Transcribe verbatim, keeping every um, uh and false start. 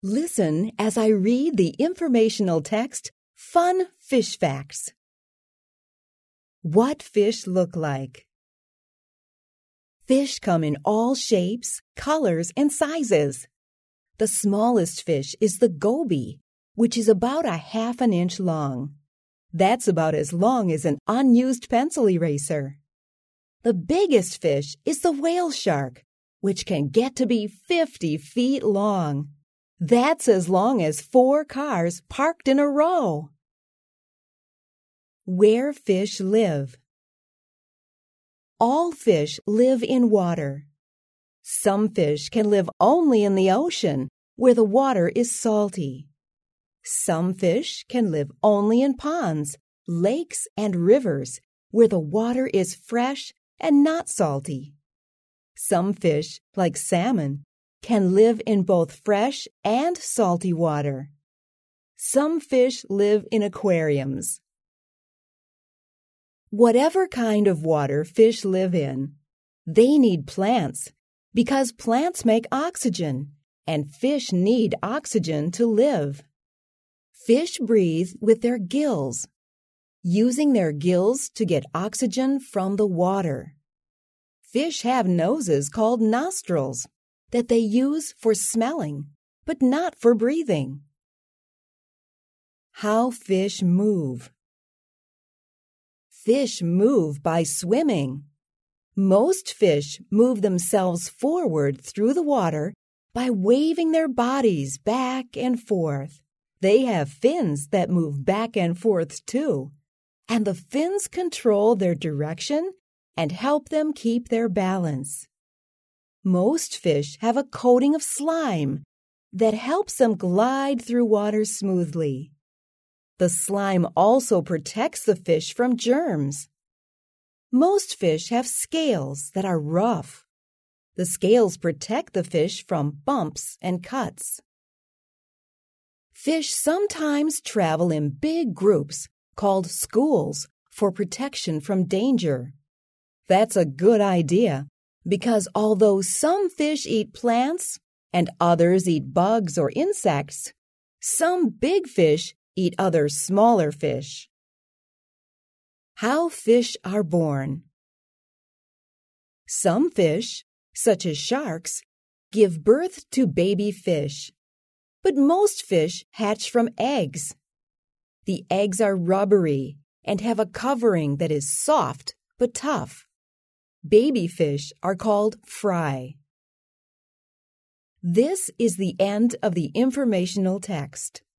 Listen as I read the informational text, Fun Fish Facts. What fish look like? Fish come in all shapes, colors, and sizes. The smallest fish is the goby, which is about a half an inch long. That's about as long as an unused pencil eraser. The biggest fish is the whale shark, which can get to be fifty feet long. That's as long as four cars parked in a row. Where fish live. All fish live in water. Some fish can live only in the ocean, where the water is salty. Some fish can live only in ponds, lakes, and rivers, where the water is fresh and not salty. Some fish, like salmon, can live in both fresh and salty water. Some fish live in aquariums. Whatever kind of water fish live in, they need plants because plants make oxygen, and fish need oxygen to live. Fish breathe with their gills, using their gills to get oxygen from the water. Fish have noses called nostrils that they use for smelling, but not for breathing. How fish move. Fish move by swimming. Most fish move themselves forward through the water by waving their bodies back and forth. They have fins that move back and forth too, and the fins control their direction and help them keep their balance. Most fish have a coating of slime that helps them glide through water smoothly. The slime also protects the fish from germs. Most fish have scales that are rough. The scales protect the fish from bumps and cuts. Fish sometimes travel in big groups called schools for protection from danger. That's a good idea because although some fish eat plants and others eat bugs or insects, some big fish eat other smaller fish. How fish are born. Some fish, such as sharks, give birth to baby fish, but most fish hatch from eggs. The eggs are rubbery and have a covering that is soft but tough. Baby fish are called fry. This is the end of the informational text.